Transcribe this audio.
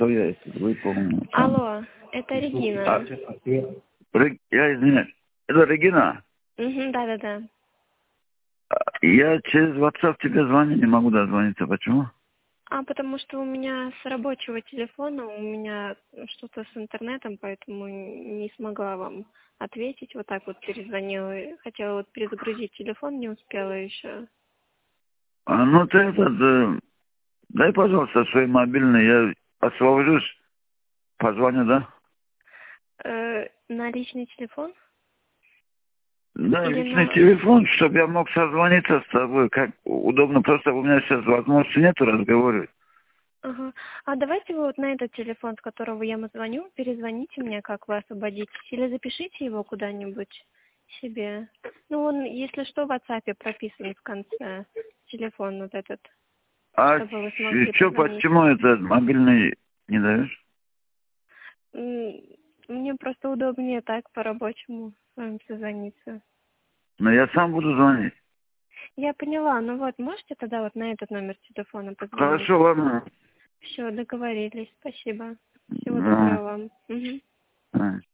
Кто я, если вы помните? Алло, это Регина. Я извиняюсь. Это Регина? Угу, да-да-да. Я через WhatsApp тебе звоню, не могу дозвониться. Почему? Потому что у меня с рабочего телефона, у меня что-то с интернетом, поэтому не смогла вам ответить. Вот так вот перезвонила. Хотела вот перезагрузить телефон, не успела еще. Ну ты дай, пожалуйста, свой мобильный, я освобожусь, позвоню, да? На личный телефон? Да, Или личный на... телефон, чтобы я мог созвониться с тобой, как удобно. Просто у меня сейчас возможности нету разговаривать. Ага. Давайте вы вот на этот телефон, с которого я звоню, перезвоните мне, как вы освободитесь. Или запишите его куда-нибудь себе. Ну, он, если что, в WhatsApp прописан в конце. Телефон вот этот, чтобы вы смогли Что, позвонить. почему этот мобильный не даешь? Мне просто удобнее так по-рабочему с вами созвониться. Но я сам буду звонить. Я поняла. Ну вот, можете тогда вот на этот номер телефона позвонить? Хорошо, ладно. Все, договорились. Спасибо. Всего Да. доброго вам. Угу. Да.